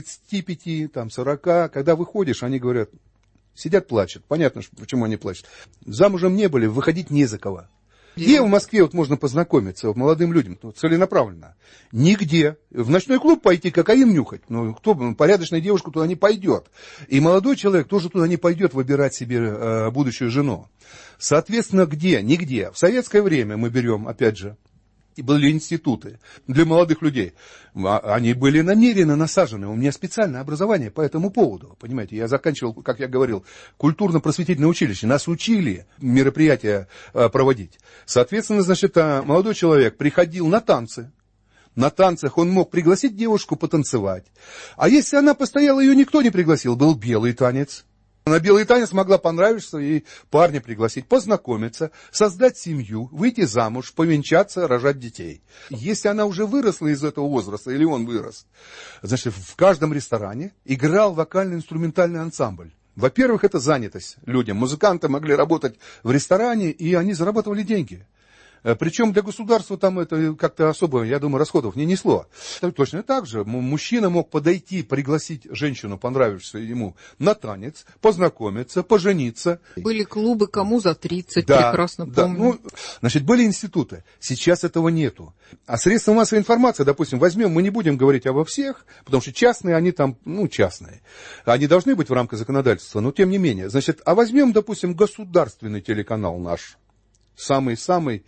35, там, 40. Когда выходишь, они говорят, сидят, плачут. Понятно, почему они плачут. Замужем не были, выходить не за кого. Где в Москве вот можно познакомиться молодым людям целенаправленно? Нигде. В ночной клуб пойти, кокаин нюхать. Порядочная девушка туда не пойдет. И молодой человек тоже туда не пойдет выбирать себе будущую жену. Соответственно, где? Нигде. В советское время мы берем, опять же, и были институты для молодых людей. Они были намеренно насажены. У меня специальное образование по этому поводу. Понимаете, я заканчивал, как я говорил, культурно-просветительное училище. Нас учили мероприятия проводить. Соответственно, значит, молодой человек приходил на танцы. На танцах он мог пригласить девушку потанцевать. А если она постояла, ее никто не пригласил, был белый танец. На белый танец могла понравиться и парня пригласить, познакомиться, создать семью, выйти замуж, повенчаться, рожать детей. Если она уже выросла из этого возраста, или он вырос, значит, в каждом ресторане играл вокально-инструментальный ансамбль. Во-первых, это занятость людям. Музыканты могли работать в ресторане, и они зарабатывали деньги. Причем для государства там это как-то особо, я думаю, расходов не несло. Точно так же мужчина мог подойти, пригласить женщину, понравившуюся ему, на танец, познакомиться, пожениться. Были клубы «Кому за 30», да, прекрасно помню. Значит, были институты. Сейчас этого нету. А средства массовой информации, допустим, возьмем, мы не будем говорить обо всех, потому что частные, они там, частные. Они должны быть в рамках законодательства, но тем не менее. Значит, а возьмем, допустим, государственный телеканал наш. Самый-самый.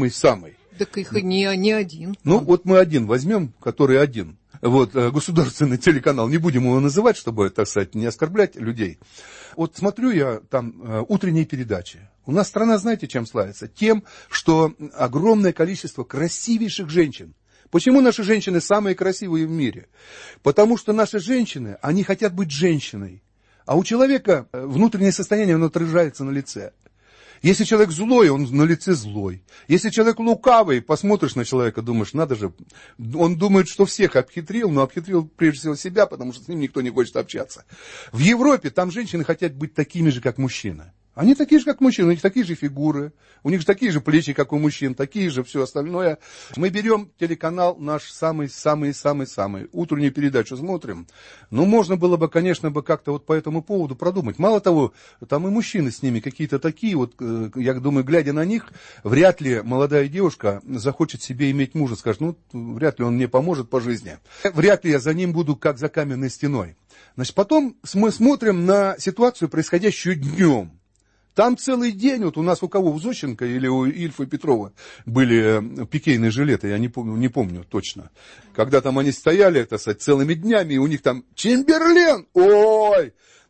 Так их не один. Вот мы один возьмем, который один. Вот государственный телеканал, не будем его называть, чтобы, так сказать, не оскорблять людей. Вот смотрю я там утренние передачи. У нас страна, знаете, чем славится? Тем, что огромное количество красивейших женщин. Почему наши женщины самые красивые в мире? Потому что наши женщины, они хотят быть женщиной. А у человека внутреннее состояние, оно отражается на лице. Если человек злой, он на лице злой. Если человек лукавый, посмотришь на человека, думаешь, надо же, он думает, что всех обхитрил, но обхитрил прежде всего себя, потому что с ним никто не хочет общаться. В Европе там женщины хотят быть такими же, как мужчина. Они такие же, как мужчины, у них такие же фигуры, у них же такие же плечи, как у мужчин, такие же все остальное. Мы берем телеканал наш самый, утреннюю передачу смотрим. Можно было бы, конечно, как-то вот по этому поводу продумать. Мало того, там и мужчины с ними какие-то такие, вот, я думаю, глядя на них, вряд ли молодая девушка захочет себе иметь мужа, скажет, вряд ли он мне поможет по жизни. Вряд ли я за ним буду, как за каменной стеной. Значит, потом мы смотрим на ситуацию, происходящую днем. Там целый день, вот у нас у кого, у Зощенко или у Ильфа и Петрова были пикейные жилеты, я не помню точно. Когда там они стояли, так сказать, целыми днями, и у них там Чемберлен, ой!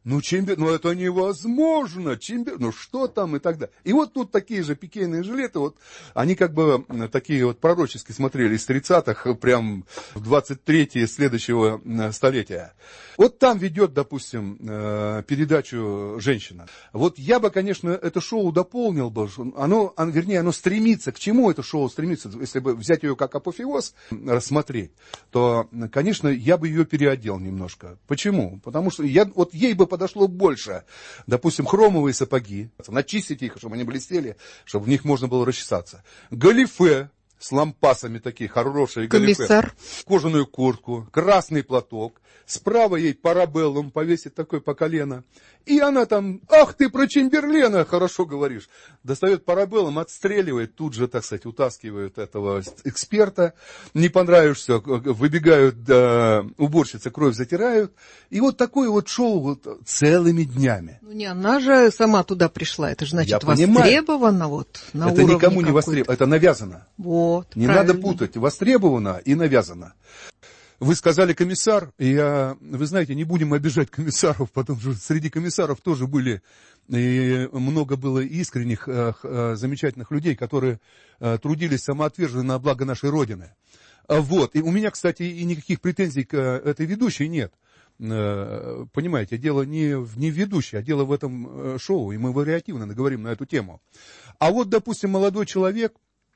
ну это невозможно, ну что там и так далее. И вот тут такие же пикейные жилеты, вот они как бы такие вот пророчески смотрели из 30-х прям в 23-е следующего столетия. Вот там ведет, допустим, передачу женщина. Вот я бы, конечно, это шоу дополнил бы, оно стремится, к чему это шоу стремится, если бы взять ее как апофеоз, рассмотреть, то, конечно, я бы ее переодел немножко. Почему? Потому что вот ей бы подошло больше, допустим, хромовые сапоги, начистить их, чтобы они блестели, чтобы в них можно было расчесаться. Галифе с лампасами такие, хорошие галифе. Комиссар. Кожаную куртку, красный платок. Справа ей парабеллум повесит такой по колено. И она там, ах ты про Чемберлена хорошо говоришь. Достает парабеллум, отстреливает, тут же, так сказать, утаскивают этого эксперта. Не понравишься, выбегают уборщицы, кровь затирают. И вот такое вот шоу вот целыми днями. Ну не она же сама туда пришла, это же значит востребовано вот на это уровне никому не востребовано, это навязано. Вот, не правильно. надо путать востребовано и навязано. Вы сказали комиссар, вы знаете, не будем обижать комиссаров, потому что среди комиссаров тоже были, и много было искренних, замечательных людей, которые трудились самоотверженно на благо нашей Родины. Вот. И у меня, кстати, и никаких претензий к этой ведущей нет. Понимаете, дело не в ведущей, а дело в этом шоу, и мы вариативно говорим на эту тему. А вот, допустим, молодой человек,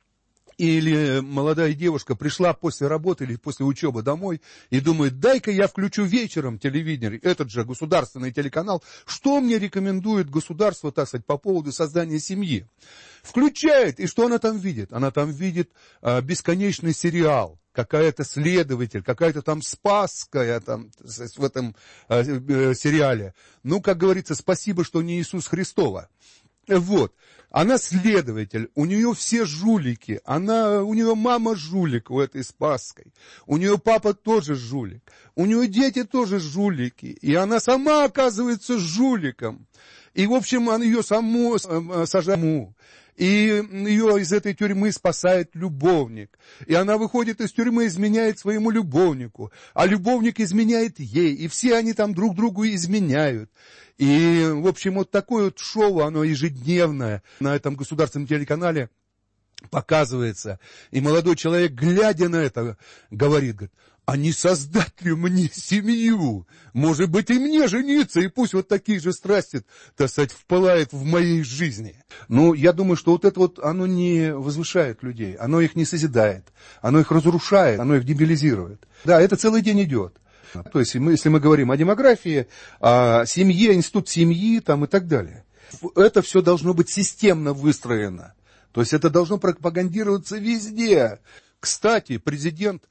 или молодая девушка пришла после работы или после учебы домой и думает, дай-ка я включу вечером телевидение, этот же государственный телеканал, что мне рекомендует государство, так сказать, по поводу создания семьи. Включает, и что она там видит? Она там видит бесконечный сериал, какая-то следователь, какая-то там Спасская там, в этом сериале. Ну, как говорится, спасибо, что не Иисус Христова. Вот, она следователь, у нее все жулики, у нее мама жулик у этой Спасской, у нее папа тоже жулик, у нее дети тоже жулики, и она сама оказывается жуликом. И, в общем, он ее саму сажает, и ее из этой тюрьмы спасает любовник. И она выходит из тюрьмы, изменяет своему любовнику, а любовник изменяет ей, и все они там друг другу изменяют. И, в общем, вот такое вот шоу, оно ежедневное на этом государственном телеканале показывается. И молодой человек, глядя на это, говорит, а не создать ли мне семью? Может быть, и мне жениться, и пусть вот такие же страсти, так сказать, впылают в моей жизни. Ну, я думаю, что вот это вот, оно не возвышает людей, оно их не созидает, оно их разрушает, оно их дебилизирует. Да, это целый день идет. То есть, если мы говорим о демографии, о семье, институт семьи там, и так далее, это все должно быть системно выстроено. То есть, это должно пропагандироваться везде. Кстати, президент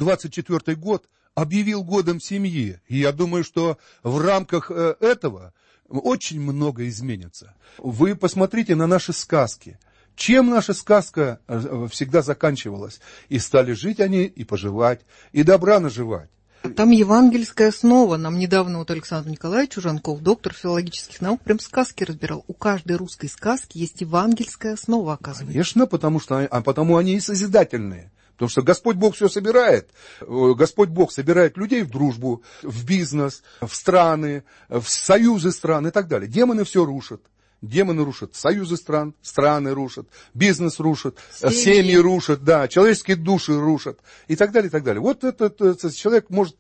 24-й год объявил годом семьи. И я думаю, что в рамках этого очень много изменится. Вы посмотрите на наши сказки. Чем наша сказка всегда заканчивалась? И стали жить они, и поживать, и добра наживать. Там евангельская основа. Нам недавно вот Александр Николаевич Ужанков, доктор филологических наук, прям сказки разбирал. У каждой русской сказки есть евангельская основа, оказывается. Конечно, потому они и созидательные. Потому что Господь Бог все собирает. Господь Бог собирает людей в дружбу, в бизнес, в страны, в союзы стран и так далее. Демоны все рушат. Демоны рушат союзы стран, страны рушат, бизнес рушат, семьи рушат, да, человеческие души рушат и так далее, и так далее. Вот этот человек может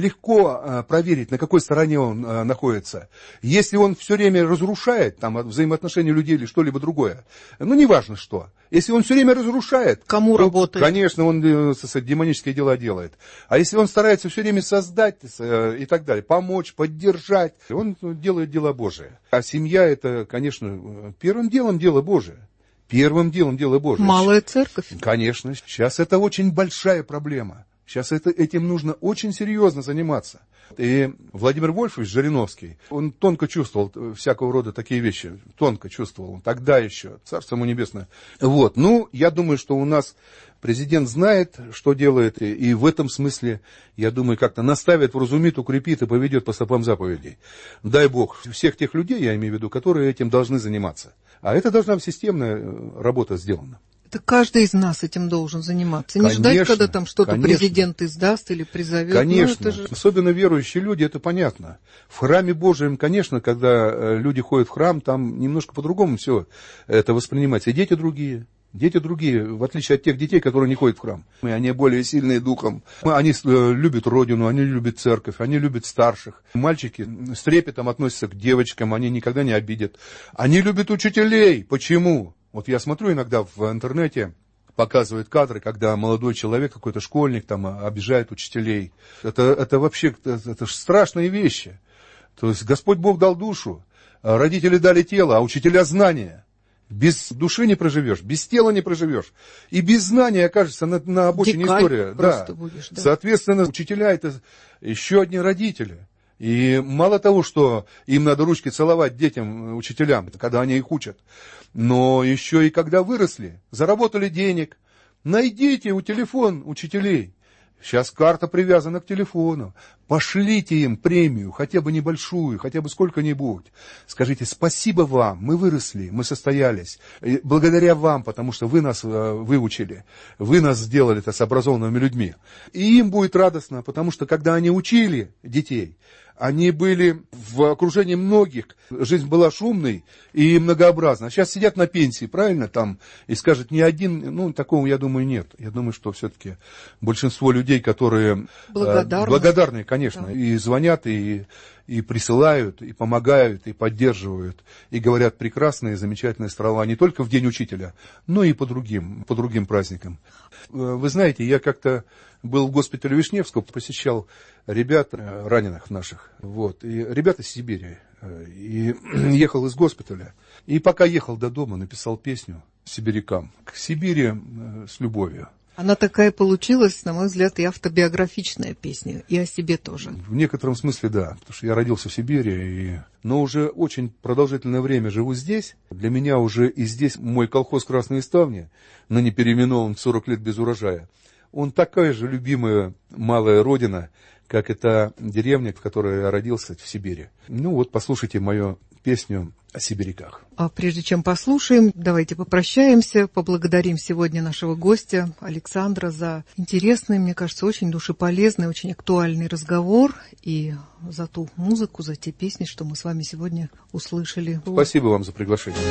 легко проверить, на какой стороне он находится. Если он все время разрушает там, взаимоотношения людей или что-либо другое, ну, неважно что. Если он все время разрушает, кому то, работает? Конечно, он демонические дела делает. А если он старается все время создать и так далее, помочь, поддержать, он делает дела Божие. А семья это, конечно, первым делом дело Божие. Первым делом дело Божие. Малая церковь. Конечно. Сейчас это очень большая проблема. Сейчас этим нужно очень серьезно заниматься. И Владимир Вольфович Жириновский, он тонко чувствовал всякого рода такие вещи. Тонко чувствовал. Тогда еще. Царство ему небесное. Вот. Ну, я думаю, что у нас президент знает, что делает. И в этом смысле, я думаю, как-то наставит, вразумит, укрепит и поведет по стопам заповедей. Дай Бог всех тех людей, я имею в виду, которые этим должны заниматься. А это должна быть системная работа сделана. Так каждый из нас этим должен заниматься. Не Конечно, ждать, когда там что-то конечно. президент издаст или призовет. Конечно, Ну, это же... особенно верующие люди, это понятно. В храме Божьем, конечно, когда люди ходят в храм, там немножко по-другому все это воспринимается. И дети другие, в отличие от тех детей, которые не ходят в храм. Они более сильные духом. Они любят родину, они любят церковь, они любят старших. Мальчики с трепетом относятся к девочкам, они никогда не обидят. Они любят учителей. Почему? Вот я смотрю иногда в интернете, показывают кадры, когда молодой человек, какой-то школьник, там, обижает учителей. Это вообще это страшные вещи. То есть Господь Бог дал душу, родители дали тело, а учителя знания. Без души не проживешь, без тела не проживешь. И без знания окажется на обочине история. Да. Будешь, да. Соответственно, учителя — это еще одни родители. И мало того, что им надо ручки целовать детям, учителям, когда они их учат, но еще и когда выросли, заработали денег, найдите телефон учителей. Сейчас карта привязана к телефону. Пошлите им премию, хотя бы небольшую, хотя бы сколько-нибудь. Скажите: спасибо вам, мы выросли, мы состоялись. И благодаря вам, потому что вы нас выучили, вы нас сделали это с образованными людьми. И им будет радостно, потому что когда они учили детей, они были в окружении многих, жизнь была шумной и многообразной. А сейчас сидят на пенсии, правильно, там, и скажут, ни один, такого, я думаю, нет. Я думаю, что все-таки большинство людей, которые благодарны, конечно, да. И звонят, и присылают, и помогают, и поддерживают, и говорят прекрасные, замечательные слова не только в День учителя, но и по другим праздникам. Вы знаете, я как-то был в госпитале Вишневского, посещал ребят раненых наших, и ребята из Сибири, и ехал из госпиталя, и пока ехал до дома, написал песню сибирякам, к Сибири с любовью. Она такая получилась, на мой взгляд, и автобиографичная песня, и о себе тоже. В некотором смысле, да, потому что я родился в Сибири, но уже очень продолжительное время живу здесь. Для меня уже и здесь мой колхоз «Красные ставни», ныне переименован «40 лет без урожая», он такая же любимая малая родина, как и та деревня, в которой я родился, в Сибири. Послушайте мою песню о сибиряках. А прежде чем послушаем, давайте попрощаемся, поблагодарим сегодня нашего гостя Александра за интересный, мне кажется, очень душеполезный, очень актуальный разговор и за ту музыку, за те песни, что мы с вами сегодня услышали. Спасибо вам за приглашение.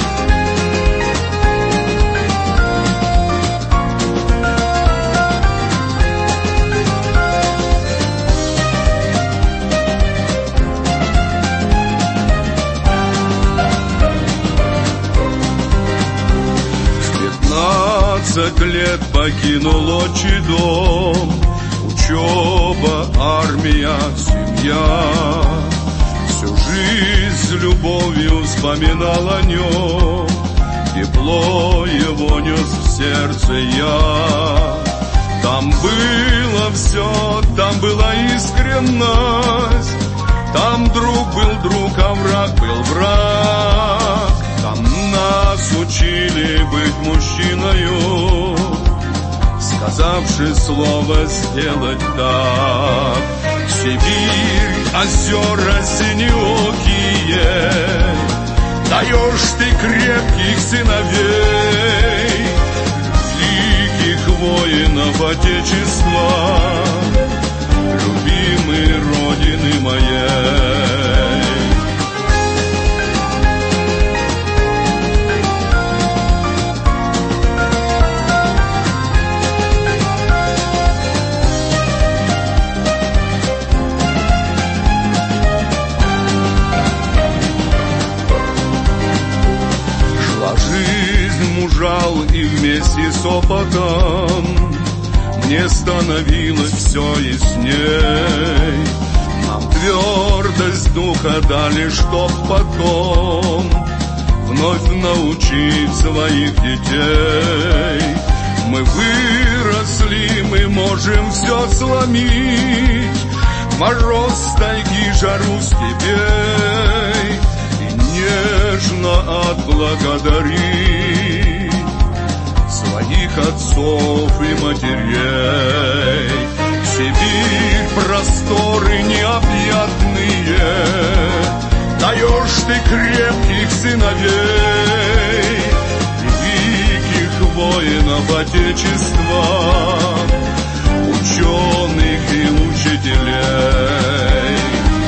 Лет покинул отчий дом, учеба, армия, семья. Всю жизнь с любовью вспоминал о нем, тепло его нес в сердце я. Там было все, там была искренность, там друг был друг, а враг был враг. Там нас учили быть мужчиною, сказавши слово сделать так. Сибирь, озера синеокие, даешь ты крепких сыновей, великих воинов Отечества, любимой Родины моей. Жал и вместе с опытом мне становилось все ясней. Нам твердость духа дали, чтоб потом вновь научить своих детей. Мы выросли, мы можем все сломить, мороз, тайги, жару, степей, и нежно отблагодарить своих отцов и матерей. Сибирь, просторы необъятные, даешь ты крепких сыновей, великих воинов воинов Отечества, ученых и учителей.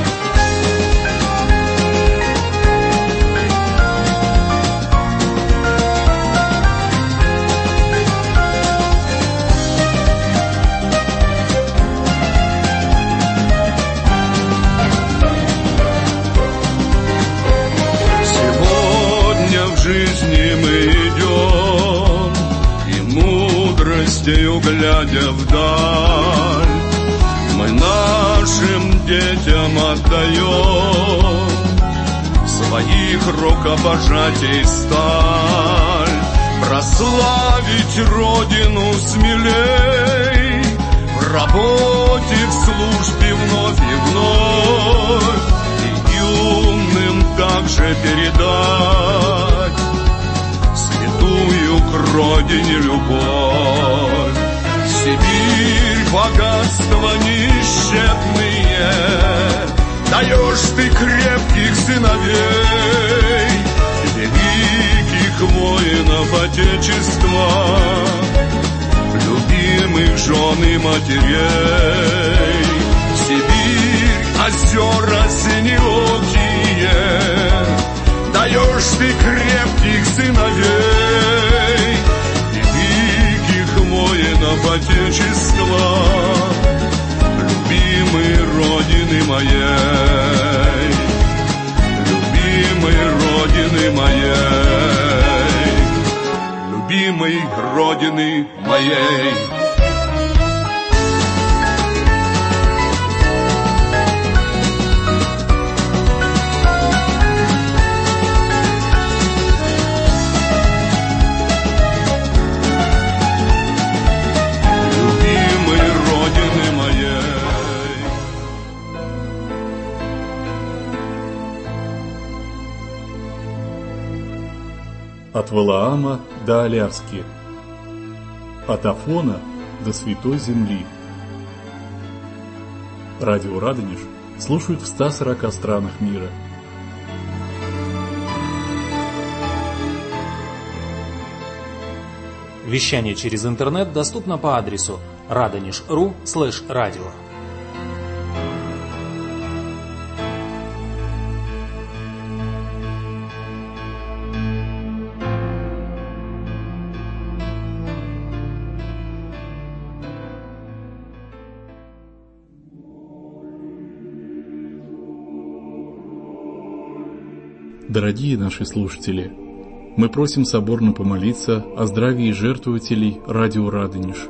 Сегодня в жизни мы идем, и мудростью глядя вдаль, мы нашим детям отдаем своих рукопожатий сталь. Прославить Родину смелей, в работе, в службе вновь и вновь, и юным также передать святую к Родине любовь. Сибирь, богатства несчетные, даешь ты крепких сыновей, великих воинов Отечества, любимых жен и матерей. Сибирь, озера синеокие, даешь ты крепких сыновей, великих воинов Отечества, любимой Родины моей, любимой Родины моей, любимой Родины моей. От Валаама до Аляски, от Афона до Святой Земли. Радио Радонеж слушают в 140 странах мира. Вещание через интернет доступно по адресу radonish.ru/radio. Дорогие наши слушатели, мы просим соборно помолиться о здравии жертвователей радио Радонеж.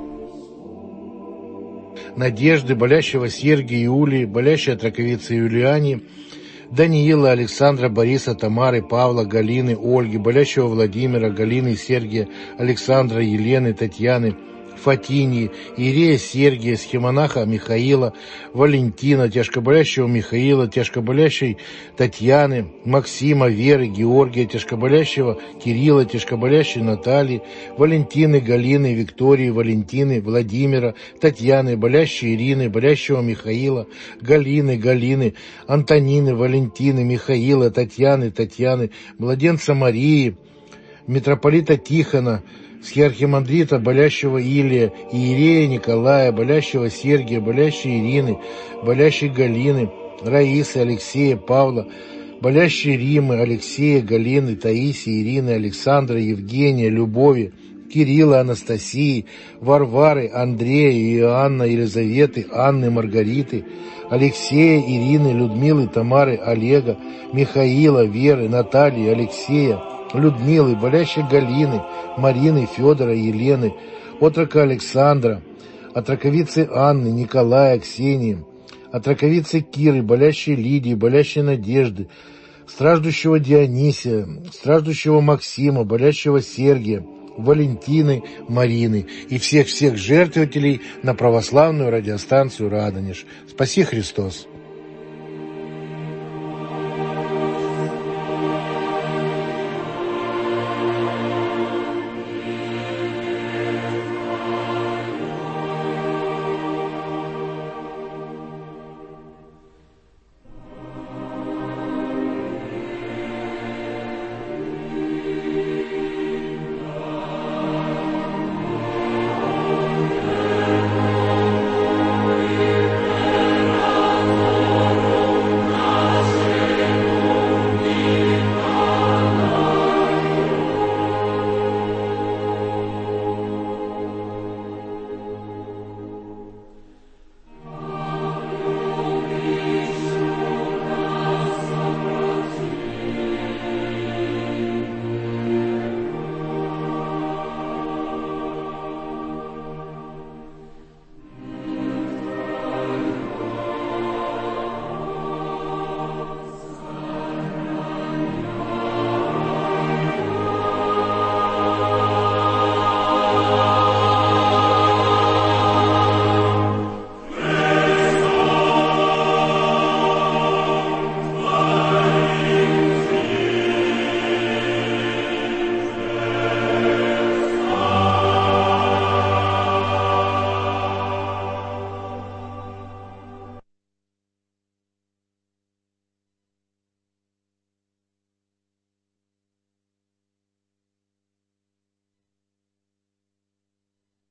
Надежды, болящего Сергия, Юлии, болящей от раковицы Юлиани, Даниила, Александра, Бориса, Тамары, Павла, Галины, Ольги, болящего Владимира, Галины, Сергия, Александра, Елены, Татьяны, Фатинии, Иерея Сергия, схемонаха Михаила, Валентина, тяжкоболящего Михаила, тяжкоболящей Татьяны, Максима, Веры, Георгия, тяжкоболящего Кирилла, тяжкоболящей Натальи, Валентины, Галины, Виктории, Валентины, Владимира, Татьяны, болящей Ирины, болящего Михаила, Галины, Антонины, Валентины, Михаила, Татьяны, младенца Марии, митрополита Тихона, схиархимандрита, болящего Илия, иерея Николая, болящего Сергия, болящей Ирины, болящей Галины, Раисы, Алексея, Павла, болящей Римы, Алексея, Галины, Таисии, Ирины, Александра, Евгения, Любови, Кирилла, Анастасии, Варвары, Андрея, Иоанна, Елизаветы, Анны, Маргариты, Алексея, Ирины, Людмилы, Тамары, Олега, Михаила, Веры, Натальи, Алексея, Людмилы, болящей Галины, Марины, Федора, Елены, отрока Александра, от раковицы Анны, Николая, Ксении, от раковицы Киры, болящей Лидии, болящей Надежды, страждущего Дионисия, страждущего Максима, болящего Сергия, Валентины, Марины и всех жертвователей на православную радиостанцию Радонеж. Спаси Христос!